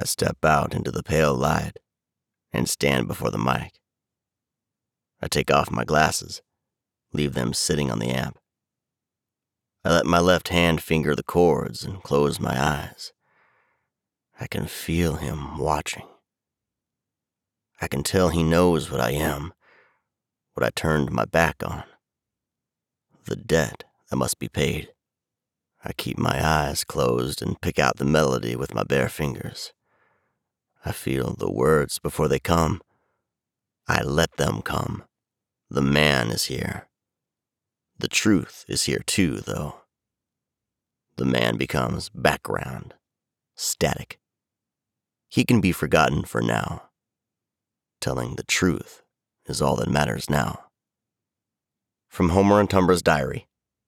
I step out into the pale light and stand before the mic. I take off my glasses, leave them sitting on the amp. I let my left hand finger the chords and close my eyes. I can feel him watching. I can tell he knows what I am, what I turned my back on. The debt that must be paid. I keep my eyes closed and pick out the melody with my bare fingers. I feel the words before they come. I let them come. The man is here. The truth is here too, though. The man becomes background, static. He can be forgotten for now. Telling the truth is all that matters now. From Homer and Tumbra's Diary.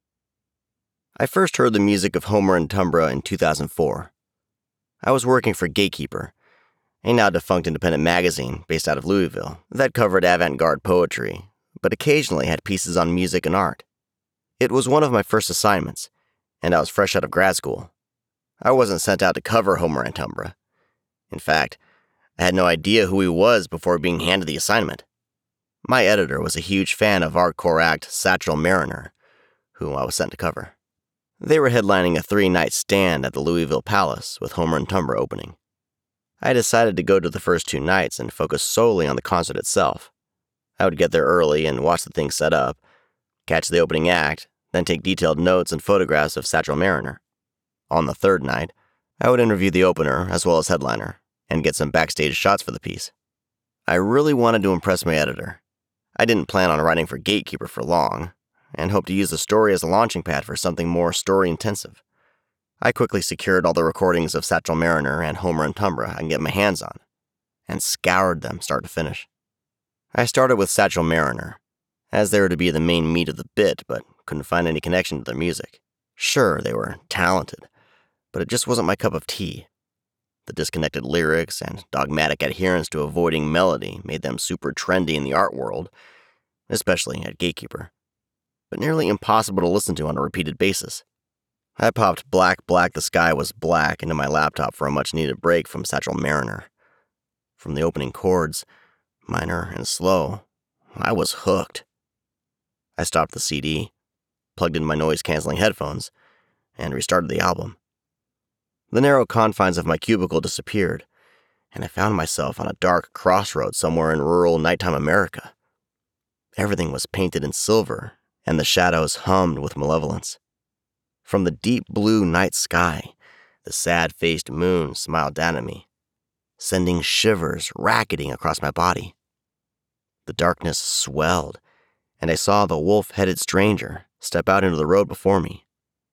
I first heard the music of Homer and Tumbra in 2004. I was working for Gatekeeper, a now-defunct independent magazine based out of Louisville that covered avant-garde poetry, but occasionally had pieces on music and art. It was one of my first assignments, and I was fresh out of grad school. I wasn't sent out to cover Homer and Tumbra. In fact, I had no idea who he was before being handed the assignment. My editor was a huge fan of hardcore act Satchel Mariner, who I was sent to cover. They were headlining a 3-night stand at the Louisville Palace with Homer and Tumbra opening. I decided to go to the first 2 nights and focus solely on the concert itself. I would get there early and watch the thing set up, catch the opening act, then take detailed notes and photographs of Satchel Mariner. On the 3rd night, I would interview the opener as well as headliner, and get some backstage shots for the piece. I really wanted to impress my editor. I didn't plan on writing for Gatekeeper for long, and hoped to use the story as a launching pad for something more story-intensive. I quickly secured all the recordings of Satchel Mariner and Homer and Tumbra I can get my hands on, and scoured them start to finish. I started with Satchel Mariner, as they were to be the main meat of the bit, but couldn't find any connection to their music. Sure, they were talented, but it just wasn't my cup of tea. The disconnected lyrics and dogmatic adherence to avoiding melody made them super trendy in the art world, especially at Gatekeeper, but nearly impossible to listen to on a repeated basis. I popped Black, Black, the Sky Was Black into my laptop for a much-needed break from Satchel Mariner. From the opening chords, minor and slow, I was hooked. I stopped the CD, plugged in my noise-canceling headphones, and restarted the album. The narrow confines of my cubicle disappeared, and I found myself on a dark crossroad somewhere in rural nighttime America. Everything was painted in silver, and the shadows hummed with malevolence. From the deep blue night sky, the sad-faced moon smiled down at me, sending shivers racketing across my body. The darkness swelled, and I saw the wolf-headed stranger step out into the road before me.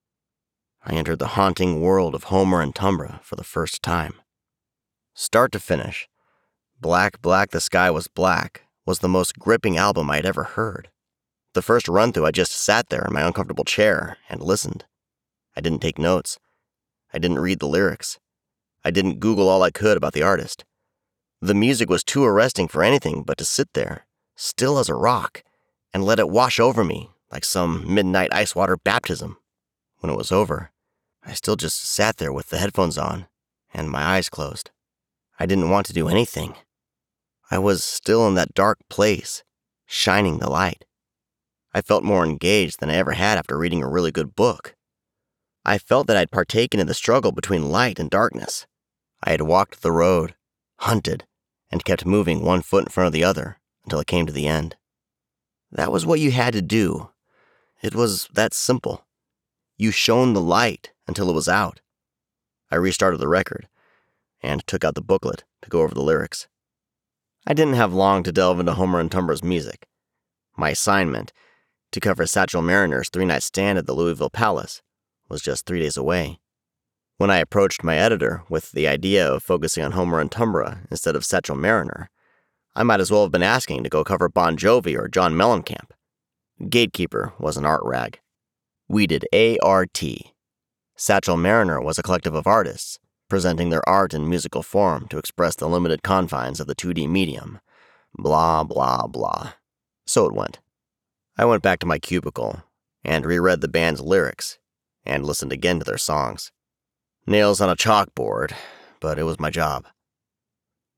I entered the haunting world of Homer and Tumbra for the first time. Start to finish, Black, Black, the Sky Was Black was the most gripping album I had ever heard. The first run-through, I just sat there in my uncomfortable chair and listened. I didn't take notes. I didn't read the lyrics. I didn't Google all I could about the artist. The music was too arresting for anything but to sit there, still as a rock, and let it wash over me like some midnight ice water baptism. When it was over, I still just sat there with the headphones on and my eyes closed. I didn't want to do anything. I was still in that dark place, shining the light. I felt more engaged than I ever had after reading a really good book. I felt that I'd partaken in the struggle between light and darkness. I had walked the road, hunted, and kept moving one foot in front of the other until it came to the end. That was what you had to do. It was that simple. You shone the light until it was out. I restarted the record and took out the booklet to go over the lyrics. I didn't have long to delve into Homer and Tumbra's music. My assignment, to cover Satchel Mariner's 3-night stand at the Louisville Palace, was just 3 days away. When I approached my editor with the idea of focusing on Homer and Tumbra instead of Satchel Mariner, I might as well have been asking to go cover Bon Jovi or John Mellencamp. Gatekeeper was an art rag. We did ART. Satchel Mariner was a collective of artists, presenting their art in musical form to express the limited confines of the 2D medium. Blah, blah, blah. So it went. I went back to my cubicle and reread the band's lyrics and listened again to their songs. Nails on a chalkboard, but it was my job.